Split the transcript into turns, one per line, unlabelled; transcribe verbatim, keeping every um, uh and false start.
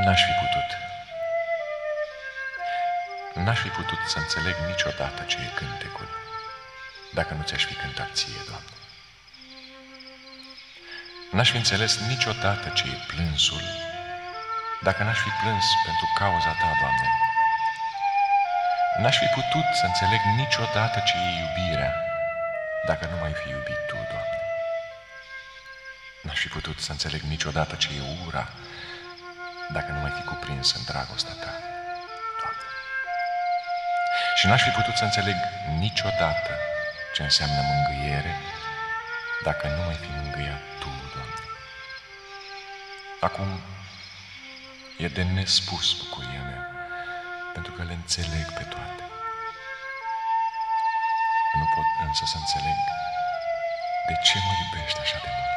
N-aș fi putut. N-aș fi putut să înțeleg niciodată ce e cântecul, dacă nu ți-aș fi cântat ție, Doamne. N-aș fi înțeles niciodată ce e plânsul, dacă n-aș fi plâns pentru cauza Ta, Doamne. N-aș fi putut să înțeleg niciodată ce e iubirea, dacă nu m-ai fi iubit Tu, Doamne. N-aș fi putut să înțeleg niciodată ce e ura, dacă nu m-ai fi cuprins în dragostea Ta, Doamne. Și n-aș fi putut să înțeleg niciodată ce înseamnă mângâiere, dacă nu m-ai fi mângâiat Tu, Doamne. Acum e de nespus bucuria mea, pentru că le înțeleg pe toate. Nu pot însă să înțeleg de ce mă iubești așa de mult.